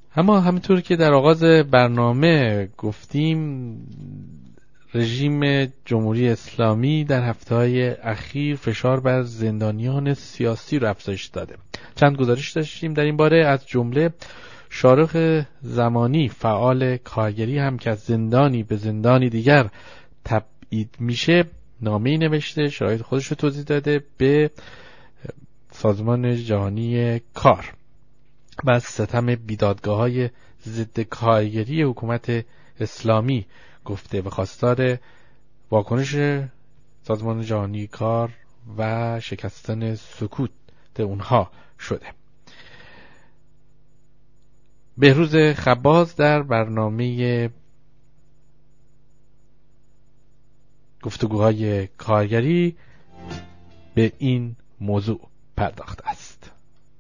اما همینطور که در آغاز برنامه گفتیم، رژیم جمهوری اسلامی در هفته‌های اخیر فشار بر زندانیان سیاسی رو افزایش داده. چند گزارش داشتیم در این باره، از جمله شارخ زمانی فعال کارگری هم که از زندانی به زندانی دیگر تبعید میشه نامه‌ای نوشته، شرایط خودش رو توضیح داده به سازمان جهانی کار و از ستم بیدادگاه‌های ضد کارگری حکومت اسلامی گفته و خواستار واکنش سازمان جهانی کار و شکستن سکوت اونها شده. بهروز خباز در برنامه گفتگوهای کارگری به این موضوع پرداخته است.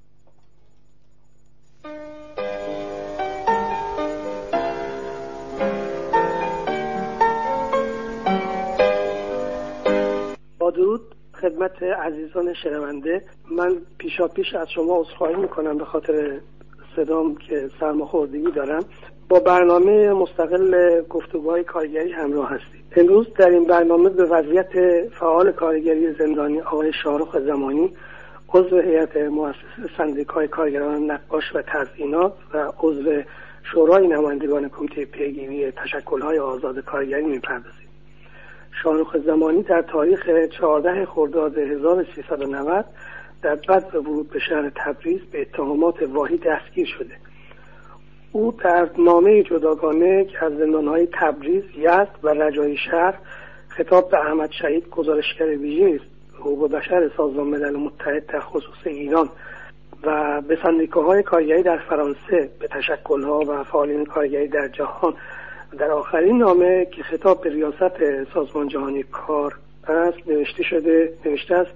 با درود خدمت عزیزان شنونده، من پیشاپیش از شما عذرخواهی میکنم به خاطر صدام که سرماخوردگی دارم. با برنامه مستقل گفتگوهای کارگری همراه هستیم. امروز در این برنامه به وضعیت فعال کارگری زندانی آقای شارخ زمانی، عضو هیئت مؤسسه سندیکای کارگران نقاش و تزیینات و عضو شورای نمایندگان کمیته پیگیری تشکل‌های آزاد کارگری می‌پردازیم. شارخ زمانی در تاریخ 14 خرداد 1390 در بدو ورود به شهر تبریز به اتهامات واهی دستگیر شده. او در نامه جداگانه که از زندان‌های تبریز، یزد و رجایی شهر خطاب به احمد شهید، گزارشگر ویژه حقوق بشر سازمان ملل متحد در خصوص ایران و به سندیکاهای کارگری در فرانسه، به تشکل‌ها و فعالین کارگری در جهان، در آخرین نامه که خطاب به ریاست سازمان جهانی کار است نوشته است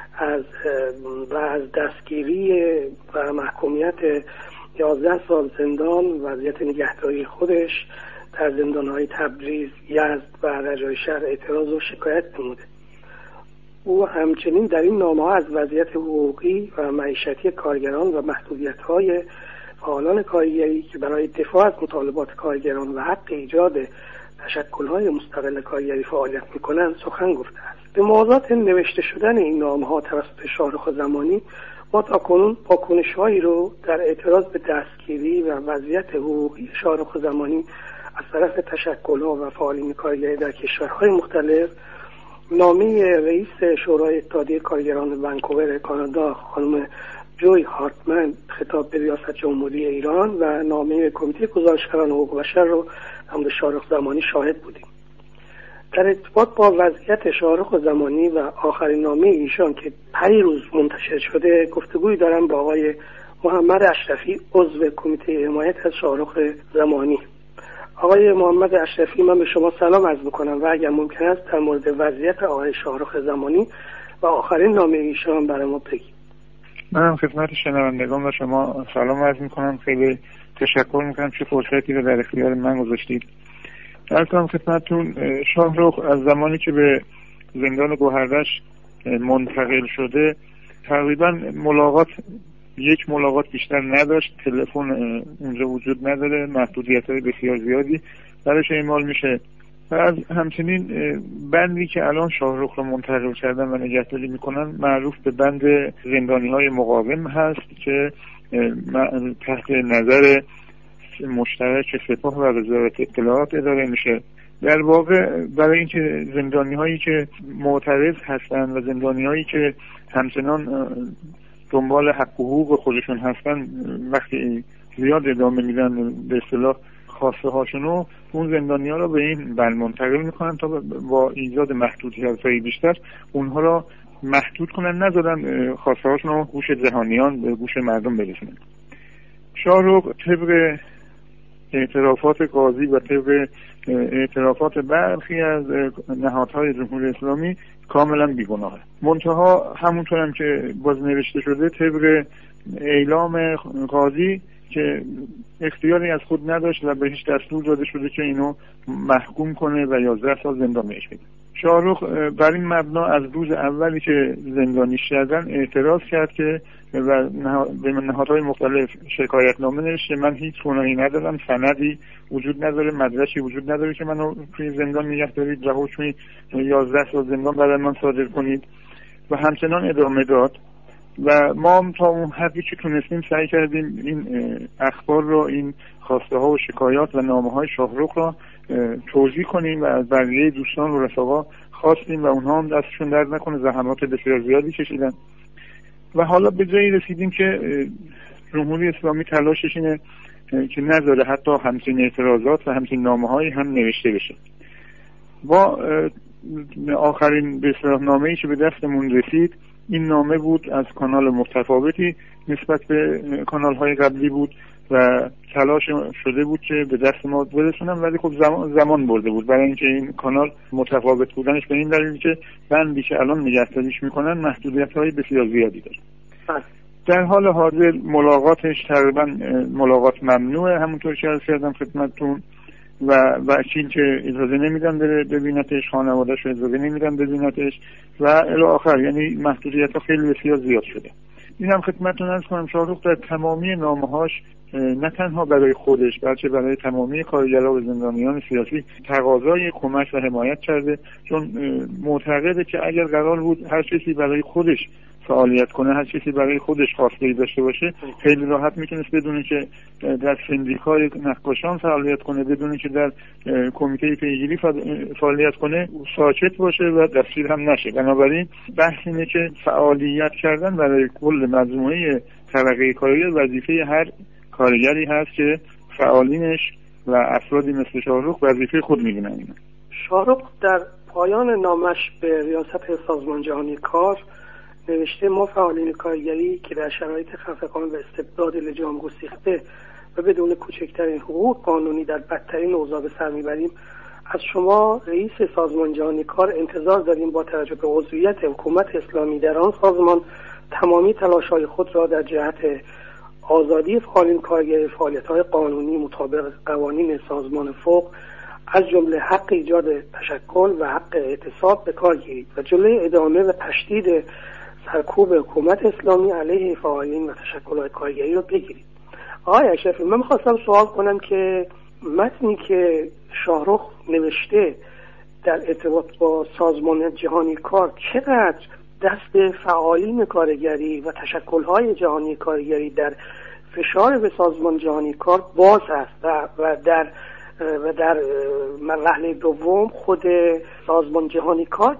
از دستگیری و محکومیت 11 سال زندان، وضعیت نگهداری خودش در زندان‌های تبریز، یزد و رجایی شهر اعتراض و شکایت نموده. او همچنین در این نامه‌ها از وضعیت حقوقی و معیشتی کارگران و محدودیت‌های فعالان کارگری که برای دفاع از مطالبات کارگران و حق ایجاد تشکل‌های مستقل کارگری فعالیت می‌کنند سخن گفته است. به موازات نوشته شدن این نامه‌ها توسط شارخ زمانی، ما تاکنون واکنش‌هایی رو در اعتراض به دستگیری و وضعیت حقوقی شارخ زمانی از طرف تشکل‌ها و فعالین کارگری در کشورهای مختلف، نامه رئیس شورای اتحادیه کارگران ونکوور کانادا خانم جوی هارتمن خطاب به ریاست جمهوری ایران و نامه کمیته گزارشگران حقوق بشر رو هم به شارخ زمانی شاهد بودیم. در ارتباط با وضعیت شارخ زمانی و آخرین نامه ایشان که پیروز منتشر شده، گفتگوی دارم با آقای محمد اشرفی، عضو کمیته حمایت از شارخ زمانی. آقای محمد اشرفی، من به شما سلام عرض میکنم و اگر ممکن است در مورد وضعیت آقای شارخ زمانی و آخرین نامه ایشان برای ما بگید. من خدمت شنوندگان و شما سلام عرض میکنم. خیلی تشکر میکنم چه فرصتی رو در اختیار من گذاشتید. درکنم خدمتتون، شارخ از زمانی که به زندان گوهردش منتقل شده تقریبا یک ملاقات بیشتر نداشت. تلفن اونجا وجود نداره، محدودیت‌های بسیار زیادی برایش اعمال میشه و از همچنین بندی که الان شارخ رو منتقل کردن و نگهداری میکنن معروف به بند زندانی‌های مقاوم هست که تحت نظر مشترک سپاه و وزارت اطلاعات اداره میشه. در واقع برای اینکه زندانی‌هایی که معترض هستن و زندانی‌هایی که همچنان دنبال حق و حقوق خودشون هستن وقتی زیاد ادامه میدن به اصطلاح خواسته هاشونو، اون زندانی‌ها رو به این بند منتقل میکنن تا با ایجاد محدودیت‌های بیشتر اونها رو محدود کنن، نذارن خواسته هاشون رو گوش جهانیان به گوش مردم برسونن. شارخ طبق اعترافات قاضی و طبق اعترافات برخی از نهادهای جمهوری اسلامی کاملا بیگناهه. منتها همونطور هم که باز نوشته شده طبق اعلام قاضی که اختیاری از خود نداشت و به هیچ دستور داده شده که اینو محکوم کنه و 11 سال زندان بهش بده. شاهرخ بر این مبنا از روز اولی که زندانیش کردن اعتراض کرد که و به نهادهای مختلف شکایتنامه نوشت. من هیچ گناهی ندارم، سندی وجود نداره، مدرکی وجود نداره که منو توی زندان نگه دارید و حکمی 11 سال زندان برای من صادر کنید. و همچنان ادامه داد و ما تا اون حدی که تونستیم سعی کردیم این اخبار رو، این خواسته ها و شکایات و نامه های شاهرخ رو توضیح کنیم و از بقیه دوستان و رفقا خواستیم و اونها هم دستشون درد نکنه، زحمات بسیار زیادی کشیدن و حالا به جایی رسیدیم که جمهوری اسلامی تلاشش اینه که نذاره حتی همچین اعتراضات و همچین نامه‌هایی هم نوشته بشه. با آخرین به اصطلاح نامه‌ای که به دستمون رسید این نامه بود از کانال متفاوتی نسبت به کانال‌های قبلی بود و تلاش شده بود که به دست ما برسونم، ولی خب زمان برده بود برای اینکه این کانال متفاوت بودنش به این دلیل که بندی که الان نگهداریش میکنن محدودیت‌های بسیار زیادی داره. در حال حاضر ملاقاتش تقریبا ملاقات ممنوعه، همونطور که عرض کردم خدمتتون، و وکیل که اجازه نمیدن ببینتش، خانواده‌اش اجازه نمیدن ببینتش و الی آخر، یعنی محدودیت‌ها خیلی بسیار زیاد شده. اینم خدمتتون عرض کنم شاهرخ در تمامی نامه‌هاش نه تنها برای خودش بلکه برای تمامی کارگران و زندانیان سیاسی تقاضای کمک و حمایت کرده، چون معتقده که اگر قرار بود هر کسی برای خودش فعالیت کنه، هر کسی برای خودش خواستگی داشته باشه، خیلی راحت میتونست بدون که در سندیکای نقاشان فعالیت کنه، بدون که در کمیته پیگیری فعالیت کنه، ساکت باشه و دستگیر هم نشه. بنابراین بحث اینه که فعالیت کردن برای کل مجموعه طبقه کارگر وظیفه هر کارگری هست که فعالینش و افرادی مثل شاهرخ وظیفه خود میدونن. شاهرخ در پایان نامش به ریاست سازمان جهانی کار نوشته: ما فعالین کارگری که در شرایط خفقان و استبداد لجام گسیخته و بدون کوچکترین حقوق قانونی در بدترین اوضاع به سر میبریم، از شما رئیس سازمان جهانی کار انتظار داریم با توجه به عضویت حکومت اسلامی در آن سازمان تمامی تلاش‌های خود را در جهت آزادی فعالین کارگری فعالیت‌های قانونی مطابق قوانین سازمان فوق از جمله حق ایجاد تشکل و حق اعتصاب به کار گیرید و جلوی ادامه و تشدید سرکوب حکومت اسلامی علیه فعالین و تشکل‌های کارگری رو بگیرید. آقای اشرفی، من می‌خواستم سوال کنم که متنی که شاهرخ نوشته در ارتباط با سازمان جهانی کار چقدر دست فعالین کارگری و تشکل‌های جهانی کارگری در فشار به سازمان جهانی کار باز است و در مرحله دوم خود سازمان جهانی کار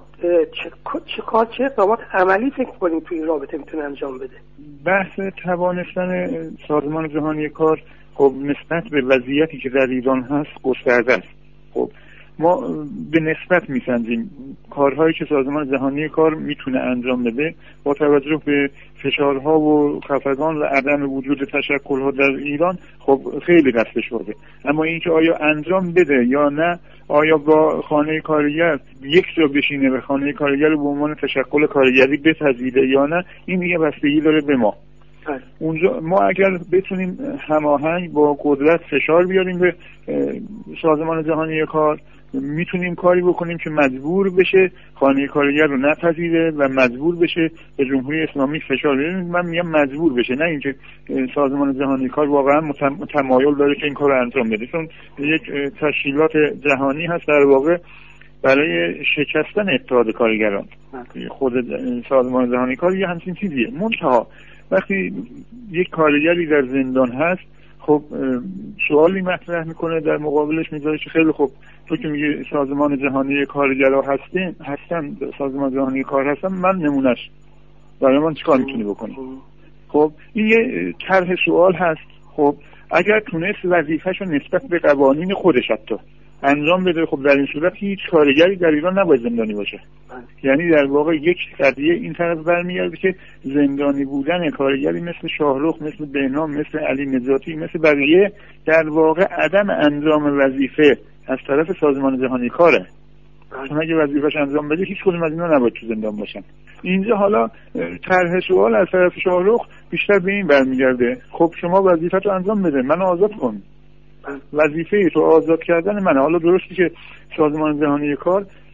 چه اقدامات عملی فکر کنیم توی این رابطه میتونه انجام بده؟ بحث توانستن سازمان جهانی کار خب نسبت به وضعیتی که در ایران هست گسترده است. خب ما به نسبت میسنجیم کارهایی که سازمان جهانی کار میتونه انجام بده با توجه به فشارها و خفقان و عدم وجود تشکل‌ها در ایران. خب خیلی دست شده، اما اینکه آیا انجام بده یا نه، آیا با خانه کارگر یک جا بشینه و خانه کارگر به عنوان تشکل کارگری بپذیره یا نه، این دیگه بستگی داره به ما. اونجا ما اگر بتونیم هماهنگ با قدرت فشار بیاریم به سازمان جهانی کار، میتونیم کاری بکنیم که مجبور بشه خانه کارگر رو نپذیره و مجبور بشه به جمهوری اسلامی فشار بیاره. من میگم مجبور بشه، نه اینکه سازمان جهانی کار واقعا تمایل داره که این کار رو انجام بده، چون یک تشکیلات جهانی هست در واقع برای شکستن اتحاد کارگران. خود سازمان جهانی کار یه همچین چیزیه. منتها وقتی یک کارگری در زندان هست، خب سوالی مطرح میکنه در مقابلش، میذاره که خیلی خوب تو که میگی سازمان جهانی کارگرها هستن سازمان جهانی کار هستن، من نمونهش برای من چیکار میتونی بکنی؟ خب این یه طرح سوال هست. خب اگر تونست وظیفه‌شو نسبت به قوانین خودش حتی انجام بده، خب در این صورت هیچ کارگری در ایران نباید زندانی باشه. یعنی در واقع یک قضیه این طرف برمیگرده که زندانی بودن کارگری مثل شاهرخ، مثل بهنام، مثل علی نجاتی، مثل بقیه در واقع عدم انجام وظیفه از طرف سازمان جهانی کاره. چون اگه وظیفه‌اش انجام بده هیچ کدوم از اینا نباید تو زندان باشن. اینجا حالا طرح سوال از طرف شاهرخ بیشتر به این برمیگرده: خب شما وظیفه‌تو انجام بده، منو آزاد کن. وظیفه تو آزاد کردن منه. حالا درستی که سازمان جهانی کار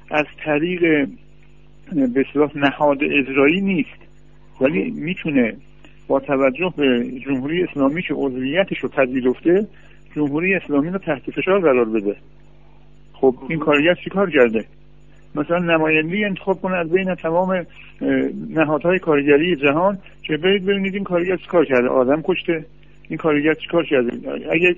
از طریق به اصطلاح نهاد اجرایی نیست، ولی میتونه با توجه به جمهوری اسلامی که عضویتش رو پذیرفته جمهوری اسلامی رو تحت فشار قرار بده. خب این کارگر چی کار کرده؟ مثلا نمایندگی انتخاب کنه از بین تمام نهادهای کارگری جهان که برید ببینید این کارگر چی کار کرده، آدم کشته، این کارگر چی کار کرده. اگه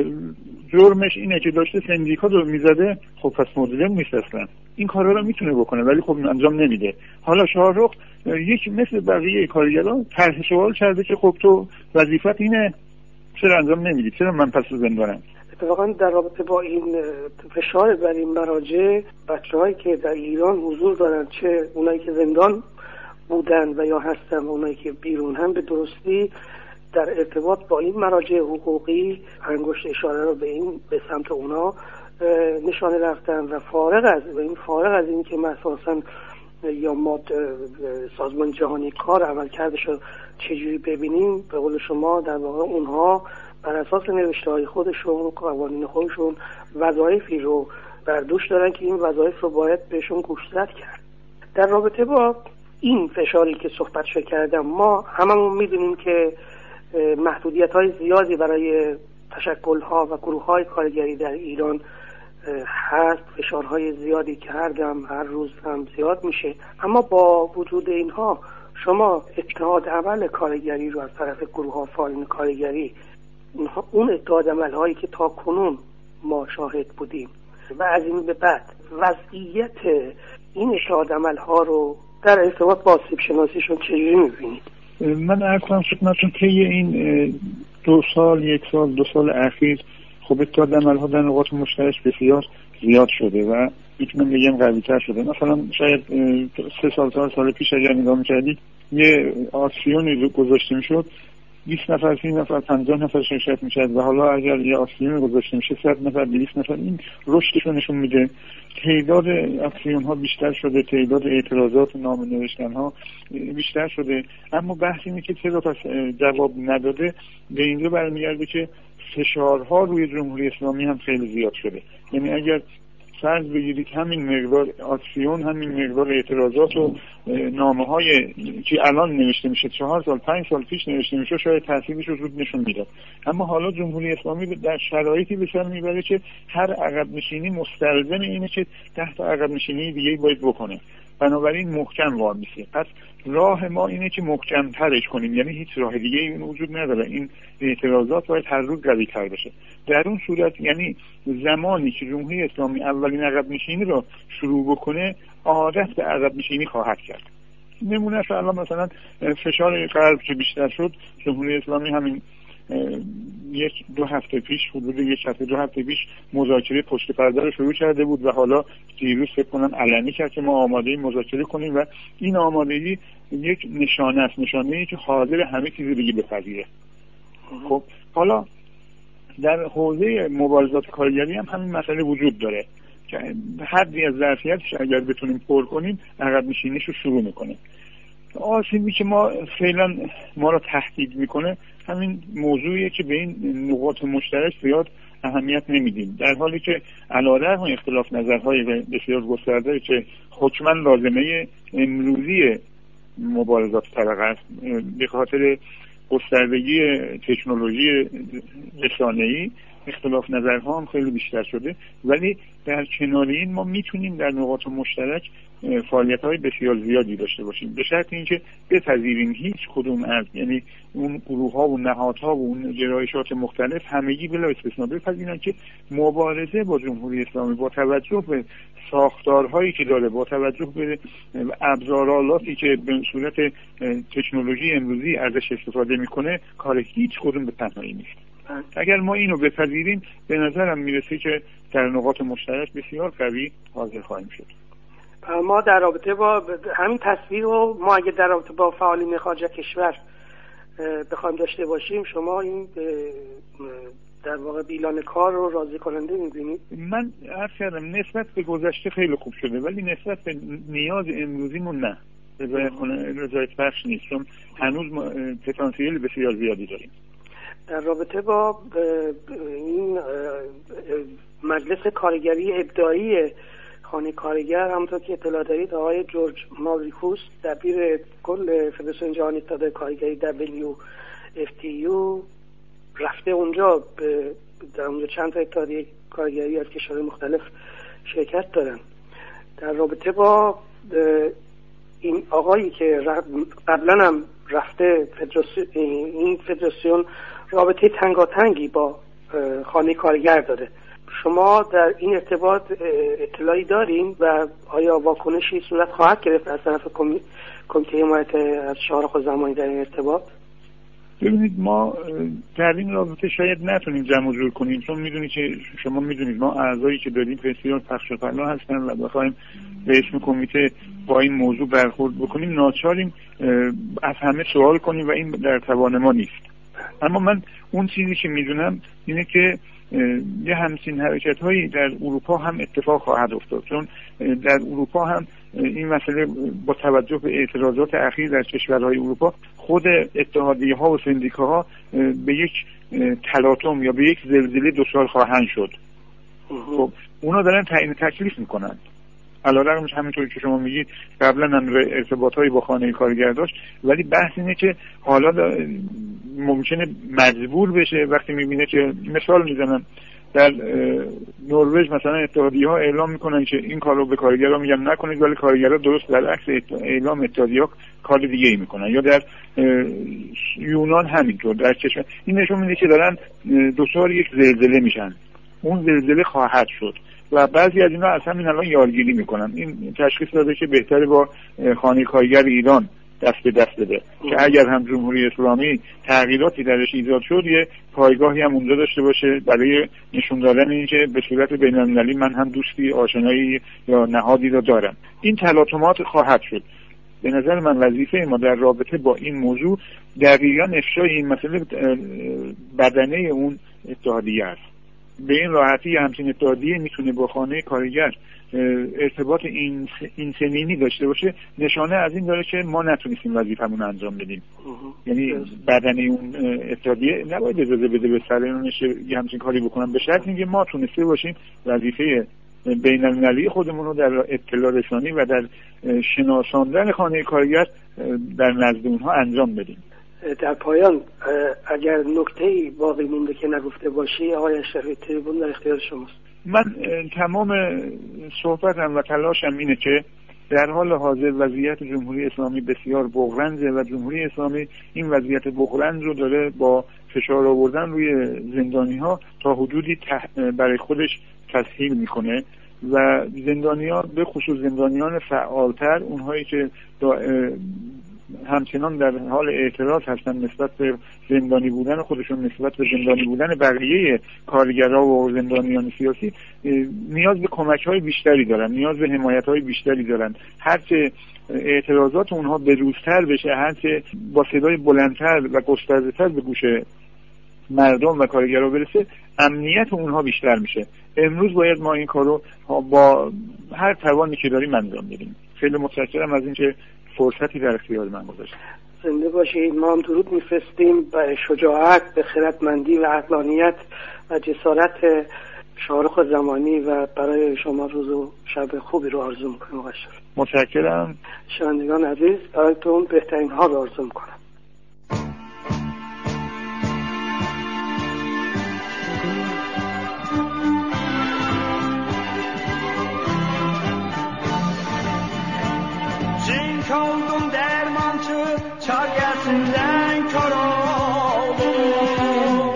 جرمش اینه که داشته سندیکا رو میزده، خب پس مظلوم نیست اصلا، این کارا رو میتونه بکنه ولی خب انجام نمیده. حالا شاهرخ یک مثل بقیه کارگران طرح سوال کرده که خب تو وظیفت اینه، چرا انجام نمیدی، چرا من پس زندانم؟ اتفاقا در رابطه با این فشار بر این مراجع، بچه‌هایی که در ایران حضور دارن، چه اونایی که زندان بودن و یا هستن و اونایی که بیرون، هم به درستی در ارتباط با این مراجع حقوقی انگشت اشاره رو به سمت اونا نشانه رفتن و فارغ از این که مثلا یا ما سازمان جهانی کار عمل کردش رو چجوری ببینیم، به قول شما در واقع اونها بر اساس نوشته‌های خودشون، قوانین خودشون وظایفی رو بر دوش دارن که این وظایف رو باید بهشون گوشزد کرد. در رابطه با این فشاری که صحبتش کردم، ما هممون میدونیم که محدودیت‌های زیادی برای تشکل‌ها و گروه‌های کارگری در ایران هست، فشارهای زیادی که هر روز هم زیاد میشه. اما با وجود اینها شما اتحاد عمل کارگری رو از طرف گروه‌ها فعالین کارگری، اون اتحاد عمل‌هایی که تا کنون ما شاهد بودیم و از این به بعد وضعیت این اتحاد عمل‌ها رو در ارتباط با آسیب شناسیشون چجوری می‌بینید؟ من عرض کنم خدمتتون طی این 2 سال اخیر خب اتحاد عمل‌ها در نقاط مشترک بسیار زیاد شده و میتونم بگم قوی‌تر شده. مثلا شاید 3 سال پیش اگر نگاه می‌کردید یه آکسیونی گذاشته میشد، 20 نفر 30 نفر 50 نفر شرکت می‌کرد و حالا اگر یه آکسیون گذاشته میشه 100 نفر 200 نفر. این رشدش نشون میده تعداد آکسیون‌ها بیشتر شده، تعداد اعتراضات و نامه نوشتن‌ها بیشتر شده. اما بحث اینه که چرا پس جواب نداده، به اینجا برمیگرده که فشارها روی جمهوری اسلامی هم خیلی زیاد شده. یعنی اگر فرض بگیرید همین مقدار آکسیون، همین مقدار اعتراضات و نامه‌های که الان نوشته میشه 4 سال 5 سال پیش نوشته میشه، شاید تاثیرش رو زود نشون میداد. اما حالا جمهوری اسلامی در شرایطی به سر میبره که هر عقب نشینی مستلزم اینه که 10 تا عقب نشینی دیگه باید بکنه، بنابراین محکم وار میشه. پس راه ما اینه که محکم ترش کنیم، یعنی هیچ راه دیگه این وجود نداره. این اعتراضات باید هر روز قوی تر بشه. در اون صورت یعنی زمانی که جمهوری اسلامی اولین عقب نشینی رو شروع بکنه، عادت به عقب نشینی خواهد کرد. نمونه الان مثلا فشار غرب که بیشتر شد، جمهوری اسلامی همین 1-2 هفته پیش، حدود 1-2 هفته پیش مذاکره پشت پرده رو شروع کرده بود و حالا دیروز فکر کنم علنی کرد که ما آماده مذاکره کنیم و این آمادگی یک نشانه است، نشانه‌ای که حاضر همه چیزی دیگه بپذیره. خب حالا در حوزه مبارزات کارگری هم همین مسئله وجود داره که حدی از ظرفیتش اگر بتونیم پر کنیم عقب نشینیش رو شروع میکنه. آسیبی که ما فعلا ما رو تهدید میکنه همین موضوعیه که به این نقاط مشترک زیاد اهمیت نمیدیم، در حالی که علیرغم اختلاف نظرهای بسیار گسترده که حتما لازمه امروزی مبارزات طبقه است، به خاطر گستردگی تکنولوژی رسانه‌ای اختلاف نظرها هم خیلی بیشتر شده، ولی در کنار این ما میتونیم در نقاط مشترک فعالیت‌های بسیار زیادی داشته باشیم، به شرط اینکه بپذیریم هیچ کدوم از یعنی اون گروه‌ها و نهادها و اون گرایشات مختلف همگی بلا استثنا بپذیرن که مبارزه با جمهوری اسلامی با توجه به ساختارهایی که داره، با توجه به ابزارالاتی که به صورت تکنولوژی امروزی ازش استفاده میکنه، کار هیچ کدوم به تنهایی نیست. اگر ما اینو بپذیریم به نظرم میرسه که در نقاط مشترک بسیار قوی حاضر خواهیم شد. ما در رابطه با همین تصویر رو ما اگه در رابطه با فعالین خارج کشور بخوایم داشته باشیم، شما این در واقع بیلان کار رو راضی کننده می‌بینید؟ من عرض کردم نسبت به گذشته خیلی خوب شده، ولی نسبت به نیاز امروزیمون نه، رضایت بخش نیست، چون هنوز پتانسیل بسیار زیادی داریم. در رابطه با این مجلس کارگری ابداعی خانه کارگر، همونطور که اطلاع دارید آقای جورج ماوریکوس دبیر کل فدراسیون جهانی اتحادیه کارگری WFTU رفته اونجا، در اونجا چند تا اتحادیه کارگری از کشورهای مختلف شرکت دارن. در رابطه با این آقایی که قبلا هم رفته این فدراسیون رابطه تنگاتنگی با خانه کارگر داره. شما در این ارتباط اطلاعی دارین و آیا واکنشی صورت خواهد گرفت از طرف کمیته حمایت از شاهرخ زمانی در این ارتباط؟ ببینید، ما در این رابطه شاید نتونیم جمع و جور کنیم، چون میدونید که شما میدونید ما اعضایی که داریم بسیار پخش و پلا هستن و بخوایم به اسم کمیته با این موضوع برخورد بکنیم ناچاریم از همه سوال کنیم و این در توان ما نیست. اما من اون چیزی که میدونم اینه که یه همچین حرکت هایی در اروپا هم اتفاق خواهد افتاد، چون در اروپا هم این مسئله با توجه به اعتراضات اخیر در کشورهای اروپا خود اتحادیه ها و سندیکاها به یک تلاطم یا به یک زلزله دچار خواهند شد. خب اونا دارن تعیین تکلیف میکنن. علیرغم همینطوری که شما میگید قبلا هم ارتباطایی با خانه کارگر داشت، ولی بحث اینه که حالا ممکنه مجبور بشه وقتی میبینه که، مثال میزنم، در نروژ مثلا اتحادیه ها اعلام میکنن که این کارو به کارگرها میگن نکنید، ولی کارگرها درست برعکس اعلام اتحادیه ها کار دیگه ای میکنن. یا در یونان همینطور. در کشور این نشون میده که دارن دچار یک زلزله میشن. اون زلزله خواهد شد و بعضی از اینا از همین الان یارگیری میکنن. این تشخیص داده که بهتره با خانه کارگر ایران دست به دست بده که اگر هم جمهوری اسلامی تغییراتی درش ایجاد شد یه پایگاهی هم اونجا داشته باشه برای نشون دادن اینکه به صورت بین‌المللی من هم دوستی، آشنایی یا نهادی رو دارم. این تلاطمات خواهد شد. به نظر من وظیفه ما در رابطه با این موضوع دقیقاً افشای این مسئله بدنه اون اتحادیه است. به این راحتی همچین اتحادیه میتونه با خانه کارگر ارتباط این سنینی داشته باشه، نشانه از این داره که ما نتونستیم وظیفمون انجام بدیم. یعنی بدنه اون اتحادیه نباید اجازه بده به سرانش یه همچین کاری بکنن، به شرط اینکه ما تونسته باشیم وظیفه بین‌المللی خودمون رو در اطلاع رسانی و در شناساندن خانه کارگر در نزد اونها انجام بدیم. در پایان اگر نکته‌ای باقی مونده که نگفته باشی آقای اشرفی، تریبون در اختیار شماست. من تمام صحبتم و تلاشم اینه که در حال حاضر وضعیت جمهوری اسلامی بسیار بغرنجه و جمهوری اسلامی این وضعیت بغرنج رو داره با فشار آوردن روی زندانی‌ها تا حدودی برای خودش تسهیل میکنه و زندانیان به خصوص زندانیان فعالتر، اونهایی که همچنان در حال اعتراض هستن نسبت به زندانی بودن خودشون، نسبت به زندانی بودن بقیه کارگرها و زندانیان سیاسی، نیاز به کمک‌های بیشتری دارن، نیاز به حمایت‌های بیشتری دارن. هرچه اعتراضات اونها بروزتر بشه، هرچه با صدای بلندتر و گسترده‌تر به گوش مردم و کارگرها برسه، امنیت اونها بیشتر میشه. امروز باید ما این کارو با هر توانی که داریم انجام بدیم. خیلی متشکرم از اینکه فرصتی در اختیار من گذاشتید. زنده باشید. ما هم درود میفرستیم به شجاعت، به خردمندی و عقلانیت و جسارت شاهرخ زمانی و برای شما روز و شب خوبی رو آرزو میکنم. متشکرم. شنوندگان عزیز، برایتون بهترین ها رو آرزو میکنم. Kaldum dermancı çargəsindən kör oldum.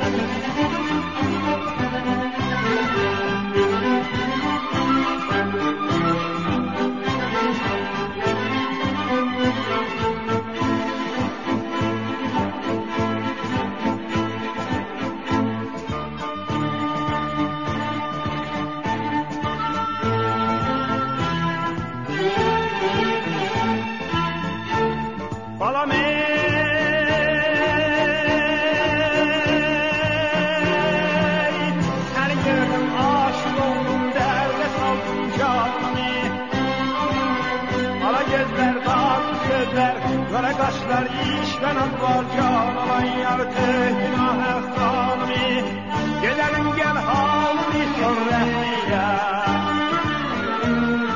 Qara qaşlar işvənəm var canıma yartı günah xanımı gedəlim gəl halımı sor rəhmiyə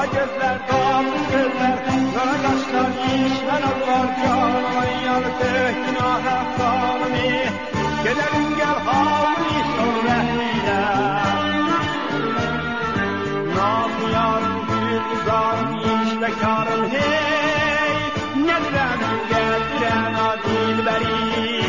Ala gözler tatlı gözler, kara kaşlar işler aklar canıma yarısı günaha kalmi. Gelelim gel havli sonra eyle. Nazlı yarın gülzarın işlekarın hey. Ne dilenim geldiren adil beri.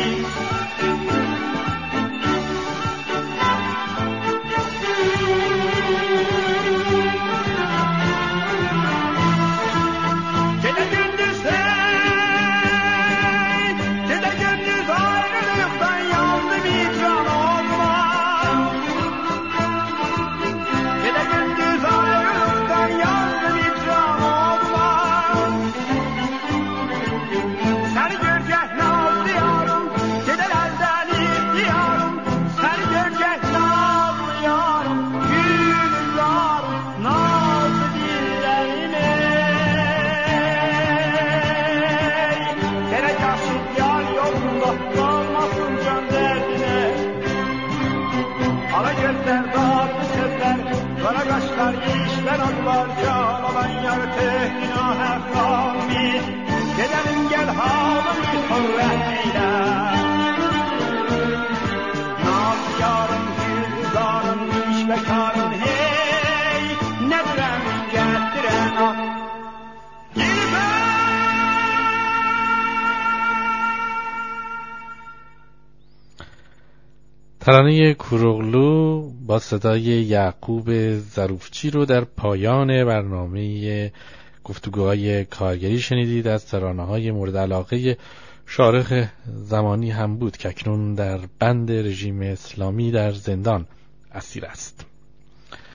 ترانه کوروغلو با صدای یعقوب ظروفچی رو در پایان برنامه گفتگوهای کارگری شنیدید. از ترانه‌های مورد علاقه شارخ زمانی هم بود که اکنون در بند رژیم اسلامی در زندان اسیر است.